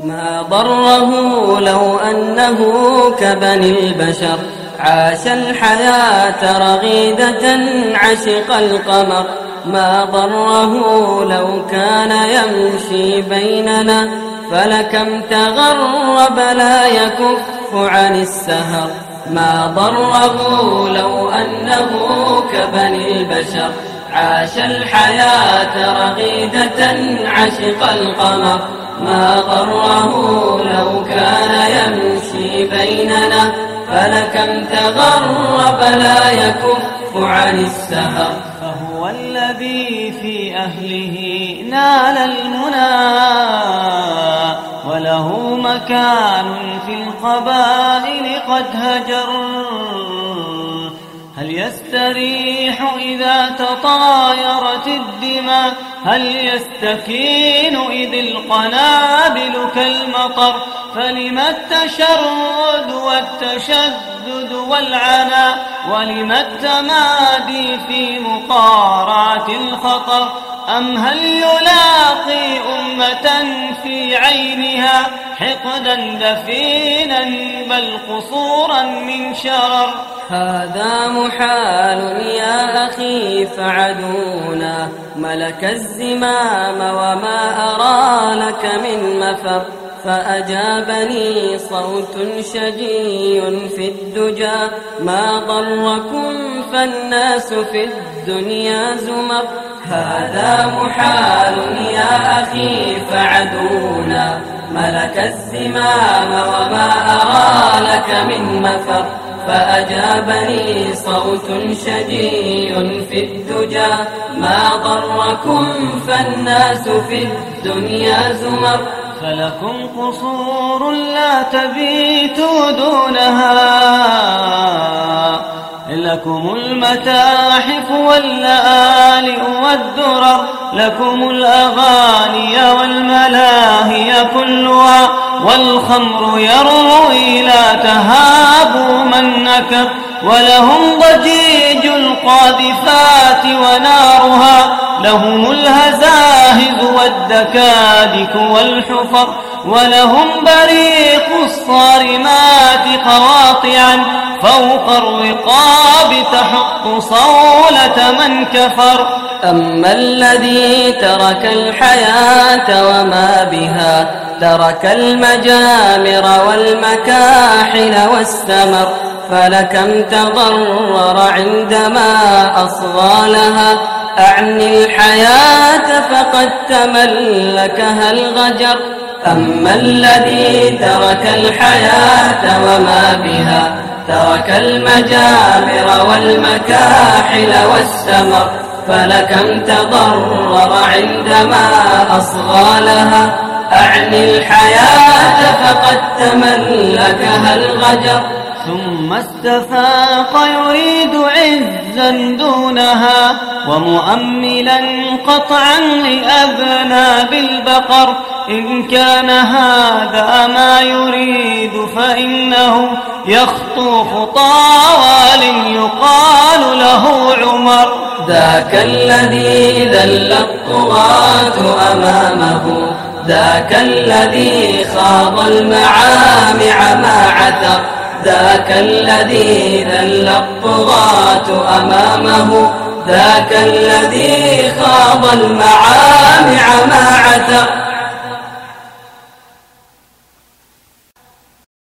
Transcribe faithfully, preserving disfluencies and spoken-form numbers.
ما ضره لو أنه كبني البشر عاش الحياة رغيدة عشق القمر. ما ضره لو كان يمشي بيننا فلكم تغرب لا يكف عن السهر. ما ضره لو أنه كبني البشر عاش الحياة رغيدة عشق القمر. ما ضره لو كان يمشي بيننا فلكم تغرب لا يكف عن السهر. فهو الذي في أهله نال المنى وله مكان في القبائل قد هجر. هل يستريح إذا تطايرت الدماء؟ هل يستكين إذ القنابل كالمطر؟ فلم التشرد والتشدد والعنى ولم التمادي في مقارعة الخطر؟ أم هل يلاقي أمة في عينها حقدا دفينا بل قصورا من شرر؟ هذا محال يا أخي فعدونا ملك الزمام وما أرى لك من مفر. فأجابني صوت شجي في الدجى ما ضركم فالناس في الدنيا زمر. هذا محال يا أخي فعدونا ملك الزمام وما أرى لك من مفر. فأجابني صوت شجي في الدجى ما ضركم فالناس في الدنيا زمر. فلكم قصور لا تبيتوا دونها لكم المتاحف واللآلئ والدرر. لكم الأغاني والملاهي كلها والخمر يروي لا تهابوا من نكر. ولهم ضجيج القاذفات ونارها لهم الهزاهز والدكادك والحفر. ولهم بريق الصارمات قواطعا فوق الرقاب تحط صولة من كفر. أما الذي ترك الحياة وما بها ترك المجامر والمكاحل والسمر. فلكم تضرر عندما أصغى لها أعني الحياة فقد تملكها الغجر. أما الذي ترك الحياة وما بها ترك المجامر والمكاحل والسمر. فلكم تضرر عندما أصغى لها أعني الحياة فقد تملكها الغجر. ثم استفاق يريد عزا دونها ومؤملا قطعا لأذناب البقر. إن كان هذا ما يريد فإنه يخطو خطى وال يقال له عمر. ذاك الذي ذل الطغاة أمامه ذاك الذي خاض المعامع ما عثر. ذاك الذي ذل الطغاة أمامه ذاك الذي خاض المعامع ما عثر.